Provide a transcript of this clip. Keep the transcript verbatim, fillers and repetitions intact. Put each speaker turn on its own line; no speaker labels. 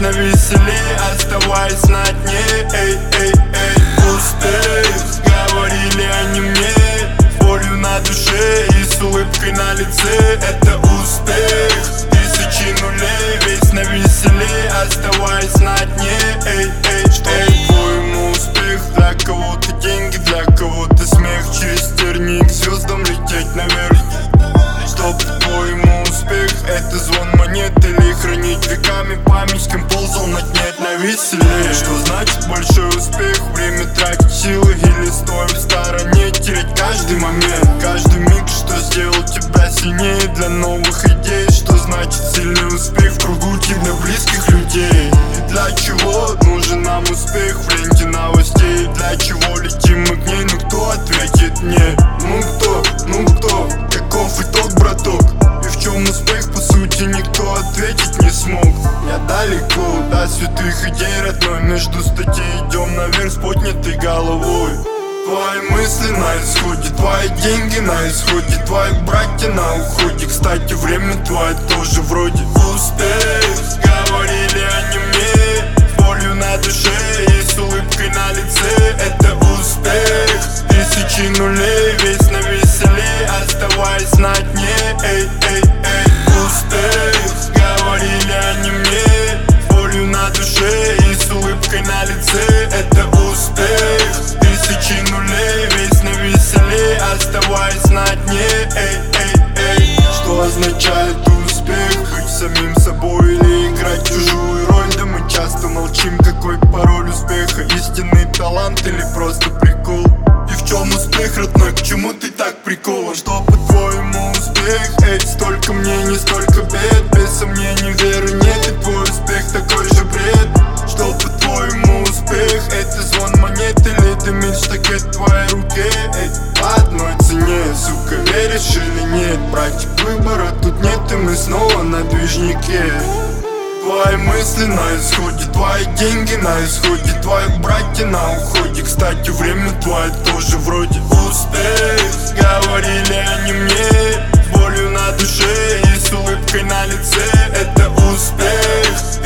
навеселе, оставаясь на дне. Эй, эй, эй, успех, говорили они мне, с болью на душе и с улыбкой на лице. Это успех, тысячи нулей, весь навеселе, оставаясь на дне. Эй, эй, эй, по-моему успех, для кого-то деньги, для кого-то смех, через тернии к звездам лететь наверх. Чтоб по-моему успех, это звон монет или хранить веками память, кем ползал на дне навеселее. Что значит большой успех? Время тратить силы или стоя в стороне, терять каждый момент, каждый миг, что сделал тебя сильнее для новых идей. Что значит сильный успех в кругу тебе близких людей? И для чего нужен нам успех в ленте новостей? Для чего летим мы к ней? Ну кто ответит мне? Ну кто? Ну кто? Каков итог, браток? И в чем успех, по сути, никто ответить не смог. Я далеко до святых идей, родной, между статей идем наверх с поднятой головой. Твои мысли на исходе, твои деньги на исходе, твои братья на уходе. Кстати, время твое тоже вроде успех, говорили они мне, с болью на душе и с улыбкой на лице. Это успех, тысячи нулей, весь навеселе, оставаясь на дне. Эй, эй, эй, успех, говорили они мне, с болью на душе и с улыбкой на лице. Это успех, тысячи нулей, весь навеселе, оставаясь на дне. Эй, эй, эй, что означает успех? Быть самим собой или играть чужую роль? Да мы часто молчим, какой пароль успеха? Истинный талант или просто прикол? И в чем успех, родной, к чему ты так прикован? Что по-твоему успех? Эй, столько мнений, столько бед, без сомнений веры нет, и твой успех такой же бред. Что по-твоему успех? Это звон монет или это меч в твоей руке? Эй, по одной цене, сука, веришь или нет? Братик, выбора тут нет, и мы снова на движнике. Твои мысли на исходе, твои деньги на исходе, твои братья на уходе. Кстати, время твое тоже вроде успех, говорили они мне, с болью на душе и с улыбкой на лице. Это успех,